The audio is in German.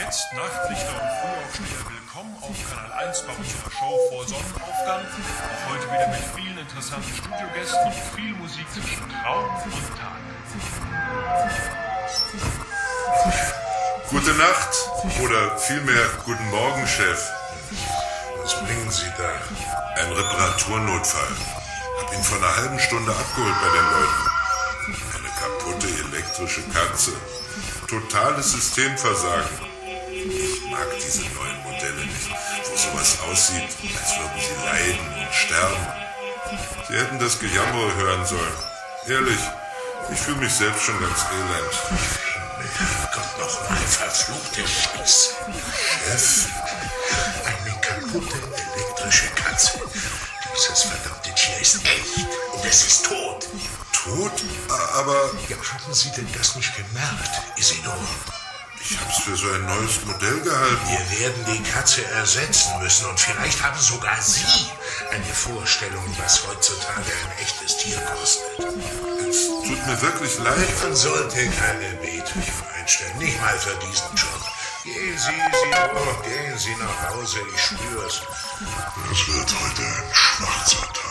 jetzt Nachtrichter und Frühaufsteher willkommen auf Kanal 1 bei unserer Show vor Sonnenaufgang. Auch heute wieder mit vielen interessanten Studiogästen und viel Musik zwischen Traum und Tag. Gute Nacht oder vielmehr guten Morgen, Chef. Was bringen Sie da? Ein Reparaturnotfall. Hab ihn vor einer halben Stunde abgeholt bei den Leuten. Eine kaputte elektrische Katze. Totales Systemversagen. Ich mag diese neuen Modelle nicht, wo sowas aussieht, als würden sie leiden und sterben. Sie hätten das Gejammer hören sollen. Ehrlich, ich fühle mich selbst schon ganz elend. Gott nochmal, verfluchte Scheiße. Chef? Eine kaputte elektrische Katze. Dieses verdammte Tier ist echt und es ist tot. Tot? Aber Ja, haben Sie denn das nicht gemerkt, Isidor? ich hab's für so ein neues Modell gehalten. Wir werden die Katze ersetzen müssen und vielleicht haben sogar Sie eine Vorstellung, was heutzutage ein echtes Tier kostet. Es tut mir wirklich leid. Man sollte keine Bettwäsche einstellen, nicht mal für diesen Job. Gehen Sie, Isidor, gehen Sie nach Hause, ich spür's. Es wird heute ein schwarzer Tag.